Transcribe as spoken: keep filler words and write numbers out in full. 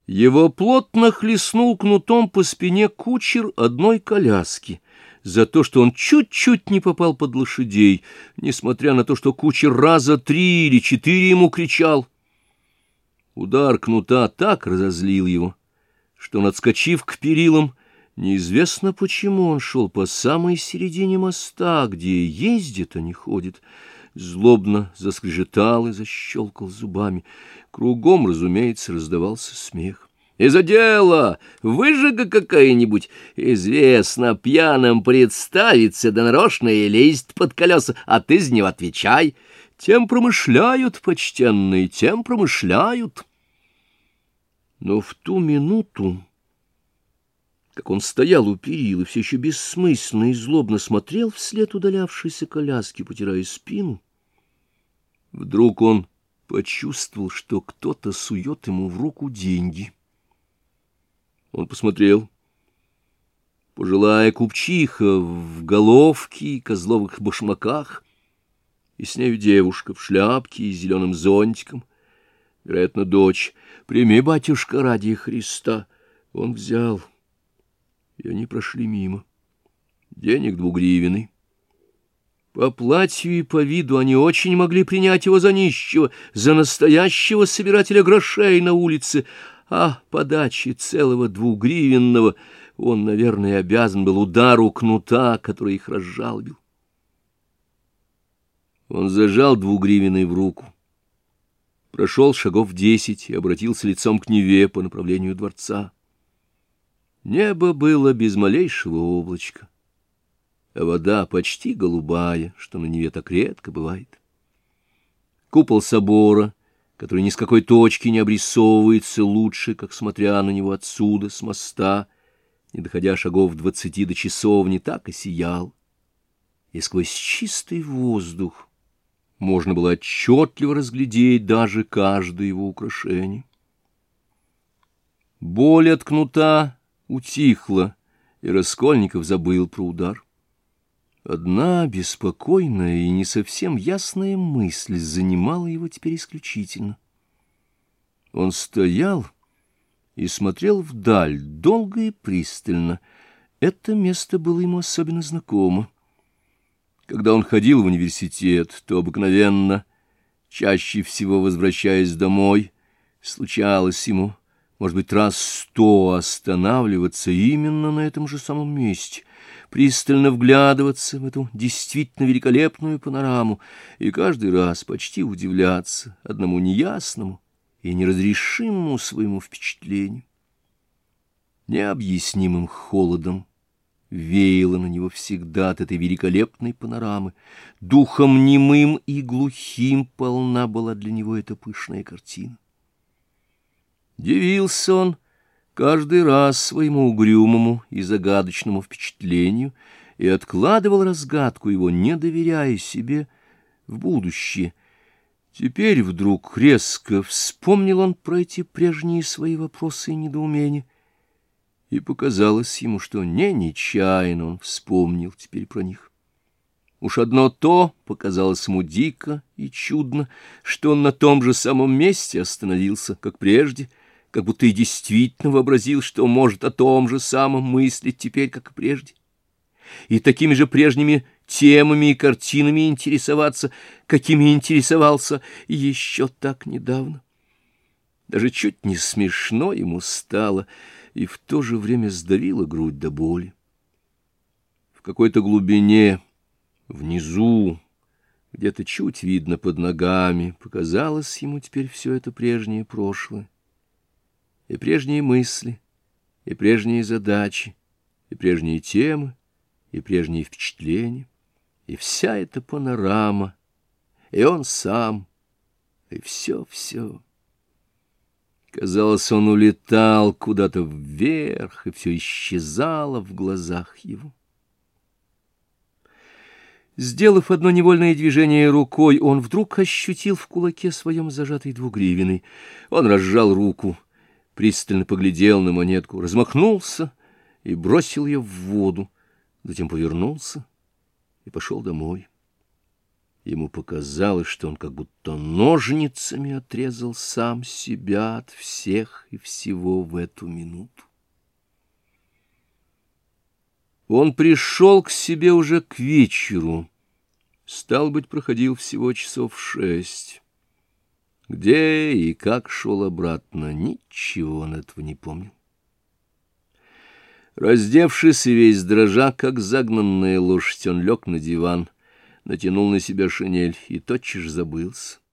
Его плотно хлестнул кнутом по спине кучер одной коляски за то, что он чуть-чуть не попал под лошадей, несмотря на то, что кучер раза три или четыре ему кричал. Удар кнута так разозлил его, что он, отскочив к перилам, неизвестно почему он шел по самой середине моста, где ездит, а не ходит, злобно заскрежетал и защелкал зубами. Кругом, разумеется, раздавался смех. «Из-за дела! Выжига какая-нибудь! Известно, пьяным представится, да нарочно и лезть под колеса, а ты за него отвечай! Тем промышляют, почтенные, тем промышляют!» Но в ту минуту, как он стоял у перил и все еще бессмысленно и злобно смотрел вслед удалявшейся коляски, потирая спину, вдруг он почувствовал, что кто-то сует ему в руку деньги. Он посмотрел. Пожилая купчиха в головке и козловых башмаках, и с нею девушка в шляпке и зеленым зонтиком, вероятно, дочь. «Прими, батюшка, ради Христа!» Он взял, и они прошли мимо. Денег двугривенный. По платью и по виду они очень могли принять его за нищего, за настоящего собирателя грошей на улице, а по даче целого двугривенного он, наверное, обязан был удару кнута, который их разжалобил. Он зажал двугривенный в руку, прошел шагов десять и обратился лицом к Неве по направлению дворца. Небо было без малейшего облачка, а вода почти голубая, что на Неве так редко бывает. Купол собора, который ни с какой точки не обрисовывается лучше, как смотря на него отсюда, с моста, не доходя шагов двадцати до часовни, так и сиял. И сквозь чистый воздух можно было отчетливо разглядеть даже каждое его украшение. Боль от кнута утихла, и Раскольников забыл про удар. Одна беспокойная и не совсем ясная мысль занимала его теперь исключительно. Он стоял и смотрел вдаль долго и пристально. Это место было ему особенно знакомо. Когда он ходил в университет, то обыкновенно, чаще всего возвращаясь домой, случалось ему, может быть, раз сто останавливаться именно на этом же самом месте, пристально вглядываться в эту действительно великолепную панораму и каждый раз почти удивляться одному неясному и неразрешимому своему впечатлению. Необъяснимым холодом веяло на него всегда от этой великолепной панорамы. Духом немым и глухим полна была для него эта пышная картина. Дивился он каждый раз своему угрюмому и загадочному впечатлению и откладывал разгадку его, не доверяя себе, в будущее. Теперь вдруг резко вспомнил он про эти прежние свои вопросы и недоумения, и показалось ему, что не нечаянно он вспомнил теперь про них. Уж одно то показалось ему дико и чудно, что он на том же самом месте остановился, как прежде, как будто и действительно вообразил, что может о том же самом мыслить теперь, как и прежде, и такими же прежними темами и картинами интересоваться, какими интересовался еще так недавно. Даже чуть не смешно ему стало, и в то же время сдавила грудь до боли. В какой-то глубине, внизу, где-то чуть видно под ногами, показалось ему теперь все это прежнее прошлое. И прежние мысли, и прежние задачи, и прежние темы, и прежние впечатления, и вся эта панорама, и он сам, и все-все. Казалось, он улетал куда-то вверх, и все исчезало в глазах его. Сделав одно невольное движение рукой, он вдруг ощутил в кулаке своем зажатый двугривенный. Он разжал руку, пристально поглядел на монетку, размахнулся и бросил ее в воду, затем повернулся и пошел домой. Ему показалось, что он как будто ножницами отрезал сам себя от всех и всего в эту минуту. Он пришел к себе уже к вечеру. Стало быть, проходил всего часов шесть. Где и как шел обратно, ничего он этого не помнил. Раздевшись и весь дрожа, как загнанная лошадь, он лег на диван, натянул на себя шинель и тотчас же забылся.